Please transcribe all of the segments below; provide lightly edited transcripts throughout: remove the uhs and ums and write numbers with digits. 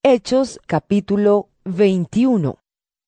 Hechos capítulo 21.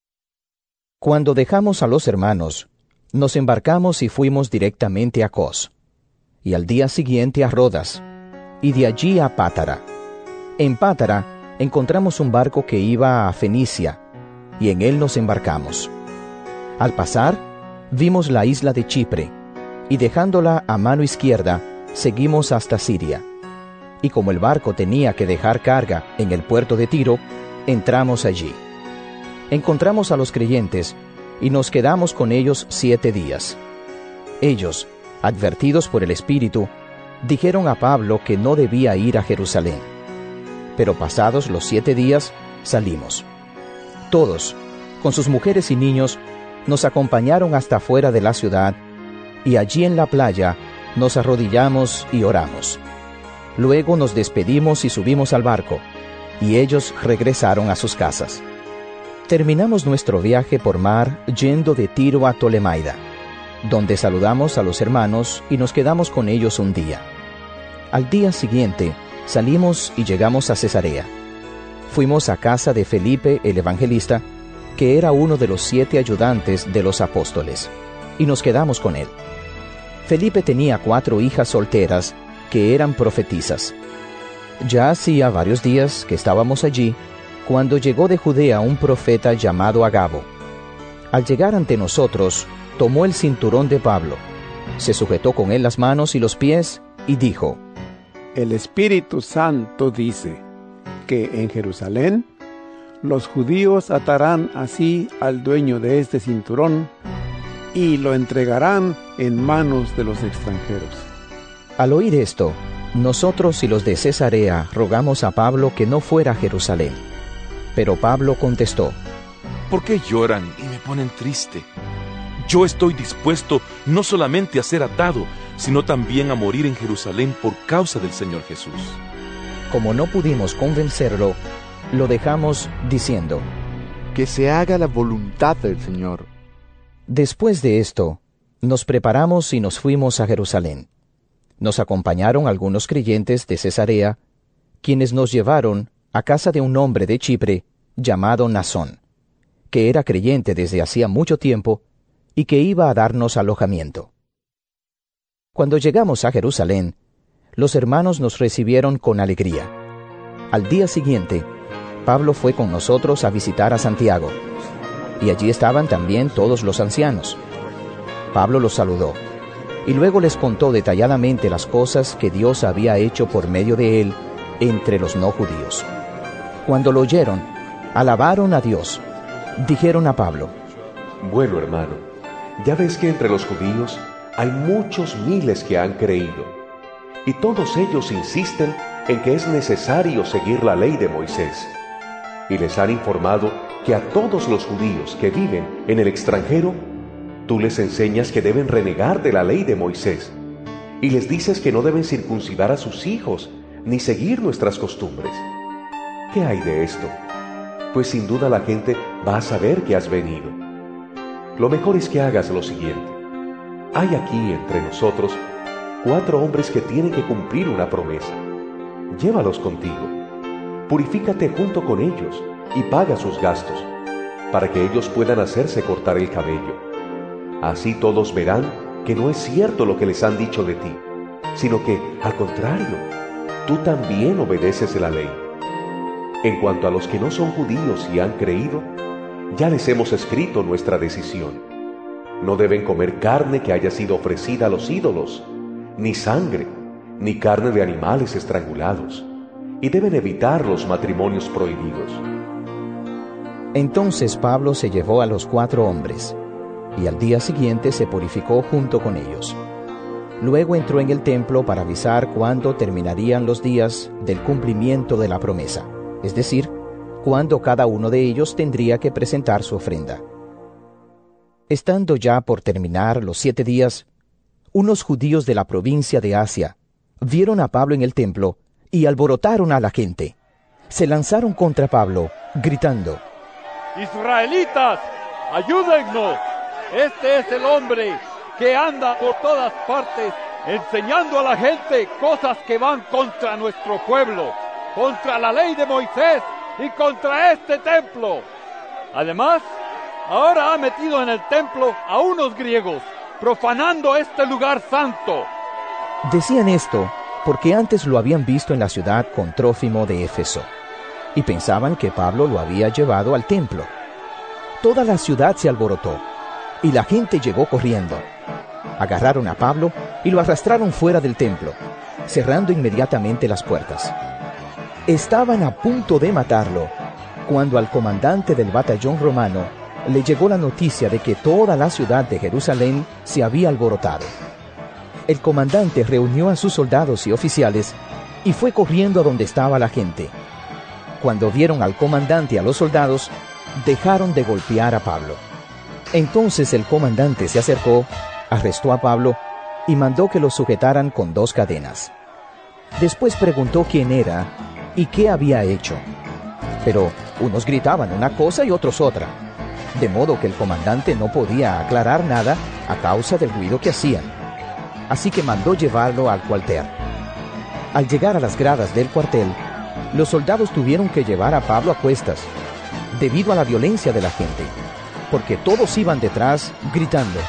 Cuando dejamos a los hermanos, nos embarcamos y fuimos directamente a Cos, y al día siguiente a Rodas, y de allí a Pátara. En Pátara encontramos un barco que iba a Fenicia, y en él nos embarcamos. Al pasar, vimos la isla de Chipre, y dejándola a mano izquierda, seguimos hasta Siria. Y como el barco tenía que dejar carga en el puerto de Tiro, entramos allí. Encontramos a los creyentes y nos quedamos con ellos 7 días. Ellos, advertidos por el Espíritu, dijeron a Pablo que no debía ir a Jerusalén. Pero pasados los 7 días, salimos. Todos, con sus mujeres y niños, nos acompañaron hasta fuera de la ciudad, y allí en la playa nos arrodillamos y oramos. Luego nos despedimos y subimos al barco, y ellos regresaron a sus casas. Terminamos nuestro viaje por mar yendo de Tiro a Tolemaida, donde saludamos a los hermanos y nos quedamos con ellos un día. Al día siguiente salimos y llegamos a Cesarea. Fuimos a casa de Felipe el evangelista, que era uno de los 7 ayudantes de los apóstoles, y nos quedamos con él. Felipe tenía 4 hijas solteras que eran profetisas. Ya hacía varios días que estábamos allí, cuando llegó de Judea un profeta llamado Agabo. Al llegar ante nosotros, tomó el cinturón de Pablo, se sujetó con él las manos y los pies, y dijo: El Espíritu Santo dice que en Jerusalén los judíos atarán así al dueño de este cinturón y lo entregarán en manos de los extranjeros. Al oír esto, nosotros y los de Cesarea rogamos a Pablo que no fuera a Jerusalén. Pero Pablo contestó: ¿Por qué lloran y me ponen triste? Yo estoy dispuesto no solamente a ser atado, sino también a morir en Jerusalén por causa del Señor Jesús. Como no pudimos convencerlo, lo dejamos diciendo: Que se haga la voluntad del Señor. Después de esto, nos preparamos y nos fuimos a Jerusalén. Nos acompañaron algunos creyentes de Cesarea, quienes nos llevaron a casa de un hombre de Chipre llamado Nasón, que era creyente desde hacía mucho tiempo y que iba a darnos alojamiento. Cuando llegamos a Jerusalén, los hermanos nos recibieron con alegría. Al día siguiente, Pablo fue con nosotros a visitar a Santiago, y allí estaban también todos los ancianos. Pablo los saludó, y luego les contó detalladamente las cosas que Dios había hecho por medio de él entre los no judíos. Cuando lo oyeron, alabaron a Dios. Dijeron a Pablo: Bueno, hermano, ya ves que entre los judíos hay muchos miles que han creído, y todos ellos insisten en que es necesario seguir la ley de Moisés. Y les han informado que a todos los judíos que viven en el extranjero, tú les enseñas que deben renegar de la ley de Moisés, y les dices que no deben circuncidar a sus hijos, ni seguir nuestras costumbres. ¿Qué hay de esto? Pues sin duda la gente va a saber que has venido. Lo mejor es que hagas lo siguiente. Hay aquí entre nosotros 4 hombres que tienen que cumplir una promesa. Llévalos contigo. Purifícate junto con ellos y paga sus gastos, para que ellos puedan hacerse cortar el cabello. Así todos verán que no es cierto lo que les han dicho de ti, sino que, al contrario, tú también obedeces la ley. En cuanto a los que no son judíos y han creído, ya les hemos escrito nuestra decisión. No deben comer carne que haya sido ofrecida a los ídolos, ni sangre, ni carne de animales estrangulados, y deben evitar los matrimonios prohibidos. Entonces Pablo se llevó a los 4 hombres, y al día siguiente se purificó junto con ellos. Luego entró en el templo para avisar cuándo terminarían los días del cumplimiento de la promesa, es decir, cuándo cada uno de ellos tendría que presentar su ofrenda. Estando ya por terminar los 7 días, unos judíos de la provincia de Asia vieron a Pablo en el templo y alborotaron a la gente. Se lanzaron contra Pablo, gritando: ¡Israelitas, ayúdennos! Este es el hombre que anda por todas partes enseñando a la gente cosas que van contra nuestro pueblo, contra la ley de Moisés y contra este templo. Además, ahora ha metido en el templo a unos griegos, profanando este lugar santo. Decían esto porque antes lo habían visto en la ciudad con Trófimo de Éfeso, y pensaban que Pablo lo había llevado al templo. Toda la ciudad se alborotó, y la gente llegó corriendo. Agarraron a Pablo y lo arrastraron fuera del templo, cerrando inmediatamente las puertas. Estaban a punto de matarlo, cuando al comandante del batallón romano le llegó la noticia de que toda la ciudad de Jerusalén se había alborotado. El comandante reunió a sus soldados y oficiales y fue corriendo a donde estaba la gente. Cuando vieron al comandante y a los soldados, dejaron de golpear a Pablo. Entonces el comandante se acercó, arrestó a Pablo y mandó que lo sujetaran con 2 cadenas. Después preguntó quién era y qué había hecho. Pero unos gritaban una cosa y otros otra, de modo que el comandante no podía aclarar nada a causa del ruido que hacían. Así que mandó llevarlo al cuartel. Al llegar a las gradas del cuartel, los soldados tuvieron que llevar a Pablo a cuestas, debido a la violencia de la gente, porque todos iban detrás gritando.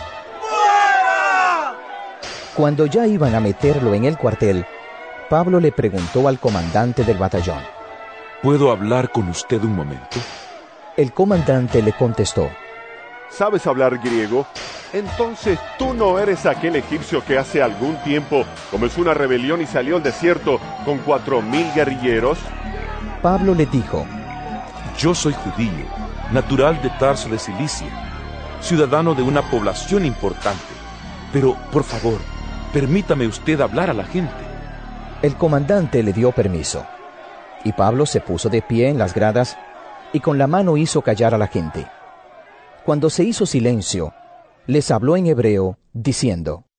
¡Fuera! Cuando ya iban a meterlo en el cuartel, Pablo le preguntó al comandante del batallón: ¿Puedo hablar con usted un momento? El comandante le contestó: ¿Sabes hablar griego? Entonces tú no eres aquel egipcio que hace algún tiempo comenzó una rebelión y salió al desierto con 4,000 guerrilleros. Pablo le dijo: Yo soy judío, natural de Tarso de Cilicia, ciudadano de una población importante. Pero, por favor, permítame usted hablar a la gente. El comandante le dio permiso, y Pablo se puso de pie en las gradas y con la mano hizo callar a la gente. Cuando se hizo silencio, les habló en hebreo, diciendo: